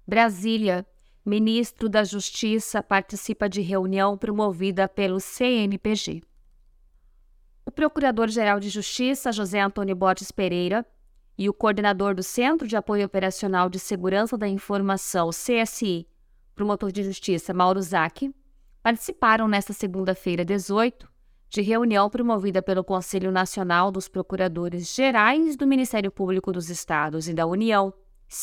Brasília. Ministro da Justiça participa de reunião promovida pelo CNPG. O Procurador-Geral de Justiça, José Antônio Borges Pereira, e o coordenador do Centro de Apoio Operacional de Segurança da Informação, CSI, promotor de justiça Mauro Zac, participaram nesta segunda-feira, 18, de reunião promovida pelo Conselho Nacional dos Procuradores Gerais do Ministério Público dos Estados e da União,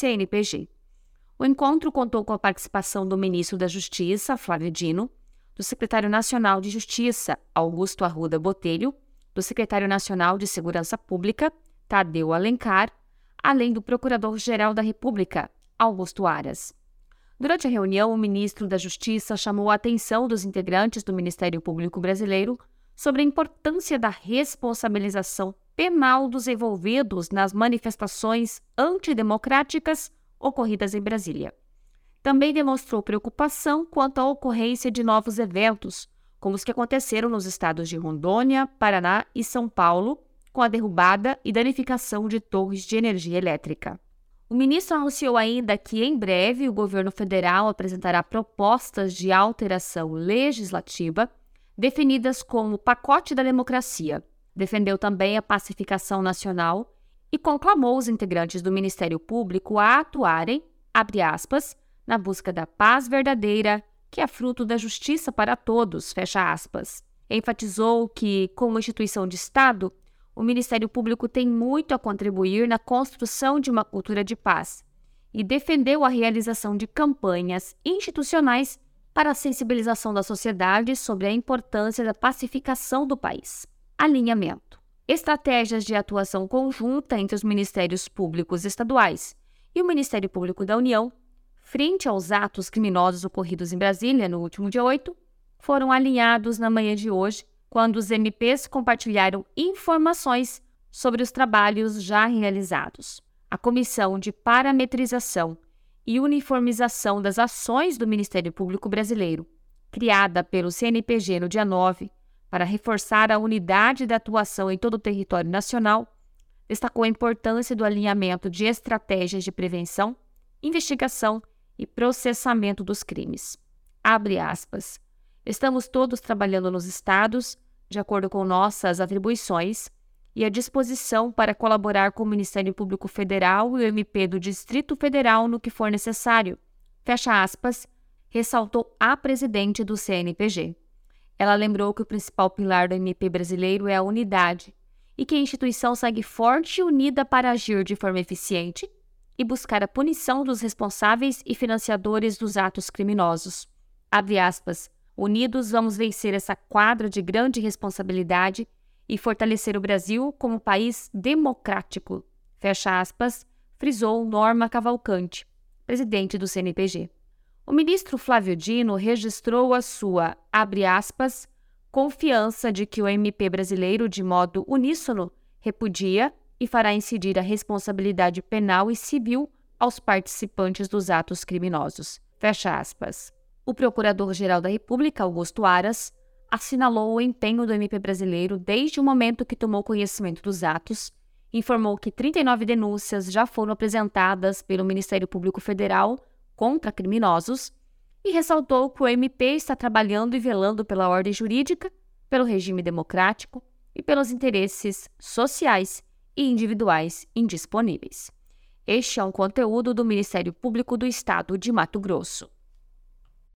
CNPG. O encontro contou com a participação do ministro da Justiça, Flávio Dino, do secretário nacional de Justiça, Augusto Arruda Botelho, do secretário nacional de Segurança Pública, Tadeu Alencar, além do procurador-geral da República, Augusto Aras. Durante a reunião, o ministro da Justiça chamou a atenção dos integrantes do Ministério Público Brasileiro sobre a importância da responsabilização penal dos envolvidos nas manifestações antidemocráticas ocorridas em Brasília. Também demonstrou preocupação quanto à ocorrência de novos eventos, como os que aconteceram nos estados de Rondônia, Paraná e São Paulo, com a derrubada e danificação de torres de energia elétrica. O ministro anunciou ainda que, em breve, o governo federal apresentará propostas de alteração legislativa definidas como Pacote da Democracia. Defendeu também a pacificação nacional e conclamou os integrantes do Ministério Público a atuarem, abre aspas, na busca da paz verdadeira, que é fruto da justiça para todos, fecha aspas. Enfatizou que, como instituição de Estado, o Ministério Público tem muito a contribuir na construção de uma cultura de paz e defendeu a realização de campanhas institucionais para a sensibilização da sociedade sobre a importância da pacificação do país. Alinhamento. Estratégias de atuação conjunta entre os Ministérios Públicos Estaduais e o Ministério Público da União, frente aos atos criminosos ocorridos em Brasília no último dia 8, foram alinhados na manhã de hoje, quando os MPs compartilharam informações sobre os trabalhos já realizados. A Comissão de Parametrização e Uniformização das Ações do Ministério Público Brasileiro, criada pelo CNPG no dia 9, para reforçar a unidade da atuação em todo o território nacional, destacou a importância do alinhamento de estratégias de prevenção, investigação e processamento dos crimes. Abre aspas. Estamos todos trabalhando nos estados, de acordo com nossas atribuições, e à disposição para colaborar com o Ministério Público Federal e o MP do Distrito Federal no que for necessário, fecha aspas, ressaltou a presidente do CNPG. Ela lembrou que o principal pilar do MP brasileiro é a unidade e que a instituição segue forte e unida para agir de forma eficiente e buscar a punição dos responsáveis e financiadores dos atos criminosos. Abre aspas, unidos vamos vencer essa quadra de grande responsabilidade e fortalecer o Brasil como país democrático, fecha aspas, frisou Norma Cavalcante, presidente do CNPG. O ministro Flávio Dino registrou a sua, abre aspas, confiança de que o MP brasileiro, de modo uníssono, repudia e fará incidir a responsabilidade penal e civil aos participantes dos atos criminosos, fecha aspas. O Procurador-Geral da República, Augusto Aras, assinalou o empenho do MP brasileiro desde o momento que tomou conhecimento dos atos, informou que 39 denúncias já foram apresentadas pelo Ministério Público Federal contra criminosos e ressaltou que o MP está trabalhando e velando pela ordem jurídica, pelo regime democrático e pelos interesses sociais e individuais indisponíveis. Este é um conteúdo do Ministério Público do Estado de Mato Grosso.